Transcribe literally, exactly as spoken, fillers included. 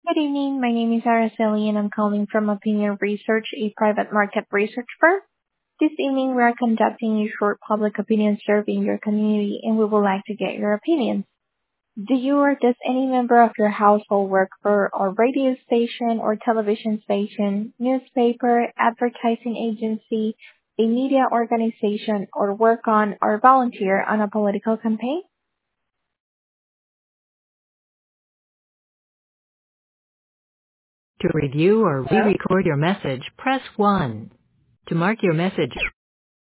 Good evening. My name is Araceli, and I'm calling from Opinion Research, a private market research firm. This evening, we are conducting a short public opinion survey in your community, and we would like to get your opinions. Do you or does any member of your household work for a radio station or television station, newspaper, advertising agency, a media organization, or work on or volunteer on a political campaign? To review or re-record your message, press one. To mark your message